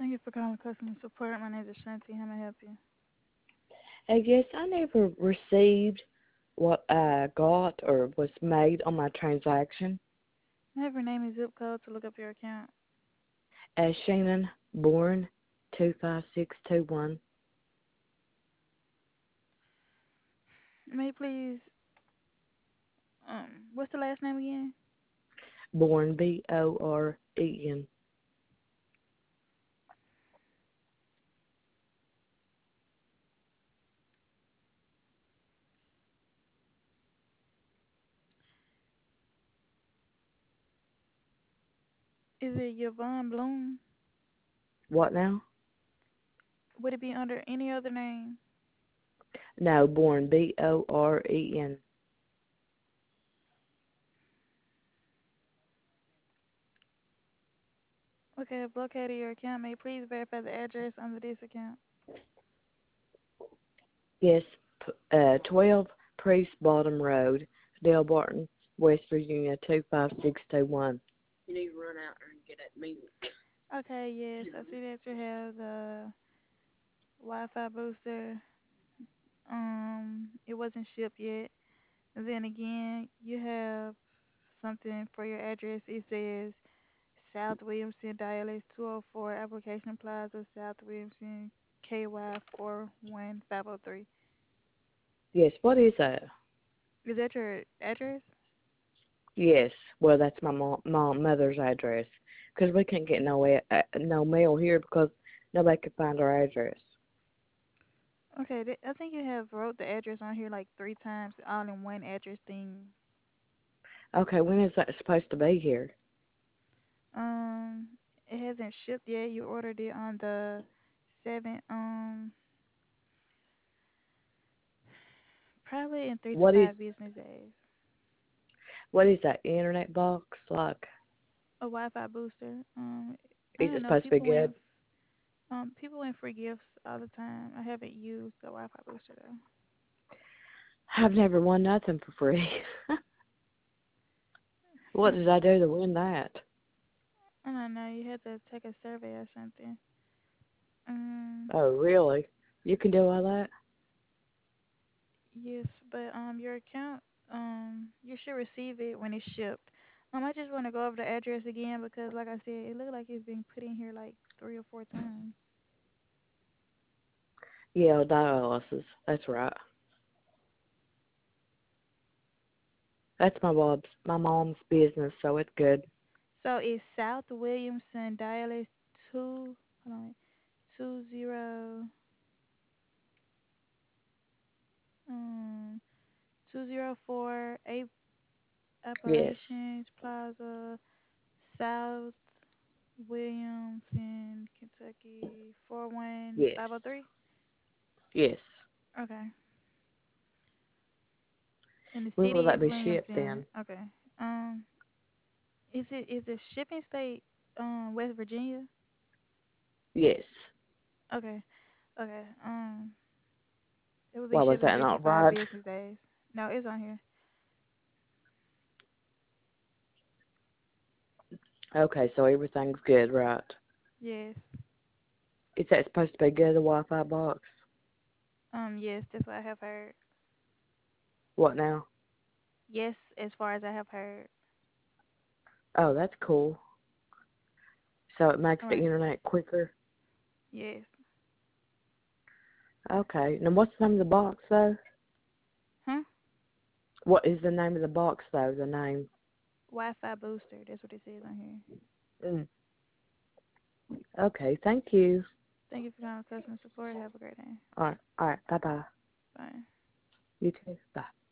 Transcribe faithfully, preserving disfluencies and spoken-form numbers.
Thank you for calling customer support. My name is Shanti. How may I help you? I guess I never received what I got or was made on my transaction. I have your name and zip code to look up your account. As Shannon Bourne, two five six two one. May you please, um, what's the last name again? Bourne, B O R E N. Is it Yvonne Bloom? What now? Would it be under any other name? No, Bourne, B O R E N. Okay, I've located your account. May you please verify the address under this account? Yes, p- uh, twelve Priest Bottom Road, Dale Barton, West Virginia, two five six two one. You need to run out there and get that meeting. Okay, yes, I see that you have the Wi-Fi booster. Um, it wasn't shipped yet. And then again, you have something for your address. It says South Williamson, Dialis two oh four, Application Plaza, South Williamson, K Y four one five oh three. Yes, what is that? Is that your address? Yes, well, that's my mom, mom mother's address. Because we couldn't get no a- uh, no mail here because nobody could find our address. Okay, th- I think you have wrote the address on here like three times, all in one address thing. Okay, when is that supposed to be here? Um, it hasn't shipped yet. You ordered it on the seventh. Um, probably in three to What is five business days. what is that internet box like? A Wi-Fi booster. Um, I Is it don't know. supposed to be People win. good? Um, people win free gifts all the time. I haven't used the Wi-Fi booster though. I've never won nothing for free. What did I do to win that? I don't know. You had to take a survey or something. Um, Oh, really? You can do all that? yes, but um, your account, um, you should receive it when it's shipped. Um, I just want to go over the address again because, like I said, it looked like it's been put in here like three or four times. Yeah, dialysis. That's right. That's my mom's my mom's business, so it's good. So it's South Williamson, Dialis two, hold on, two zero, um, two zero four eight Yes. Appalachians Plaza, South Williamson, Kentucky, four one Yes. five zero three. Yes. Okay. And the When will city that is be shipped Williamson. then? Okay. Um, is it is the shipping state um West Virginia? Yes. Okay. Okay. Um, it will be Why was shipped in that three to not five right? business days. No, it's on here. Okay, so everything's good, right? Yes. Is that supposed to be good, the Wi-Fi box? Um, yes, that's what I have heard. What now? Yes, as far as I have heard. Oh, that's cool. So it makes All the right. internet quicker? Yes. Okay. Now, what's the name of the box, though? Huh? What is the name of the box, though, the name? Wi-Fi booster. That's what it says on here. Mm. Okay, thank you. Thank you for calling customer support. Have a great day. All right, all right, bye-bye. Bye. You too. Bye.